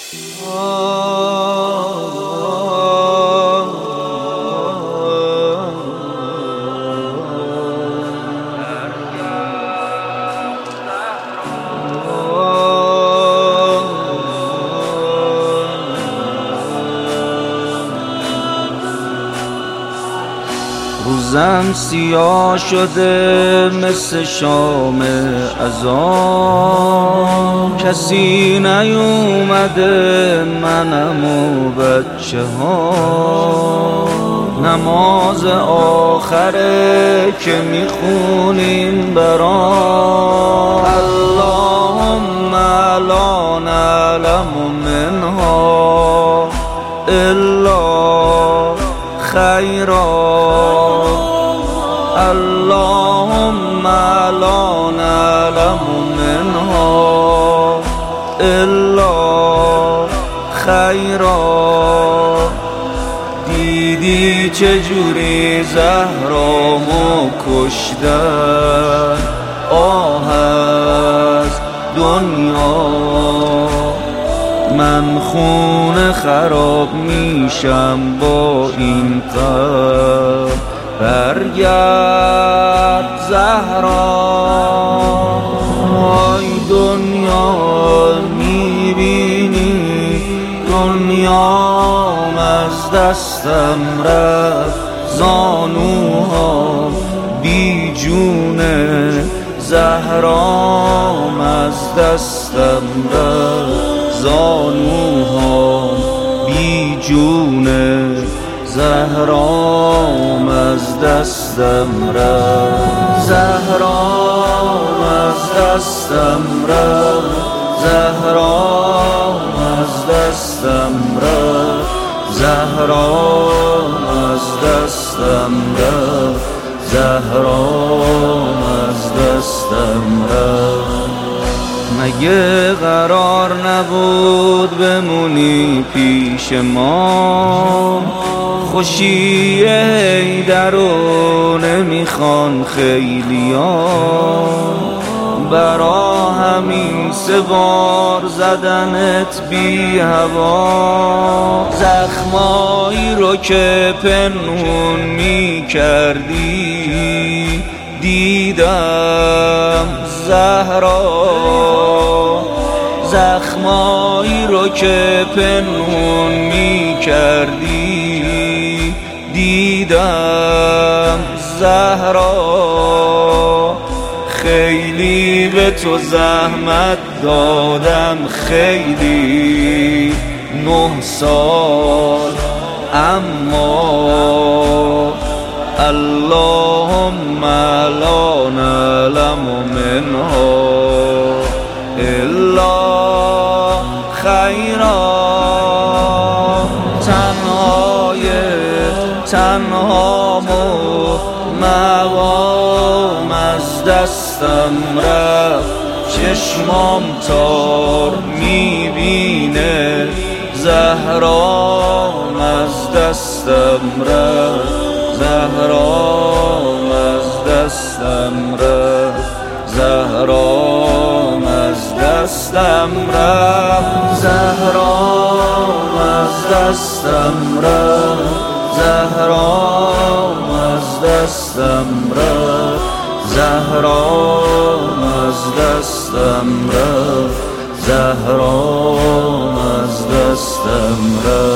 روزم سیاه شده مثل شام اذان، کسی نیومده منم و بچه ها. نماز آخره که میخونیم برام، اللهم لا نعلم منها الا خیرا، اللهم لا نعلم منها الا خیرا. دیدی چجوری زهرامو کشتن، آه از دنیا من خونه خراب میشم با این غم. برگرد زهرا، ای دنیا میبینی دنیام از دستم رفت، زانوهام بی جونه، زهرام از دستم رفت، زانوهام بی جونه، زهرام از دستم رفت، زهرام از دستم رفت، زهرام از دستم رفت، زهرام از دستم رفت، زهرام از دستم رفت. مگه قرار نبود بمونی پیش ما؟ خوشی حیدر رو نمیخوان خیلیا، برا همین 3 بار زدنت بی هوا. زخمایی رو که پنهون میکردی دیدم زهرا، زخمایی رو که پنهون میکردی دیدم زهرا. خیلی به تو زحمت دادم، خیلی 9 سال، اما اللهم لا نعلم منها الا خیرا. تنهامو مقام از دستم رفت، چشمام تار میبینه، زهرام از دستم رفت، زهرام از دستم رفت، زهرام از دستم رفت، زهرام از دستم رفت، زهرام از دستم رفت، زهرام از دستم رفت، زهرام از دستم رفت.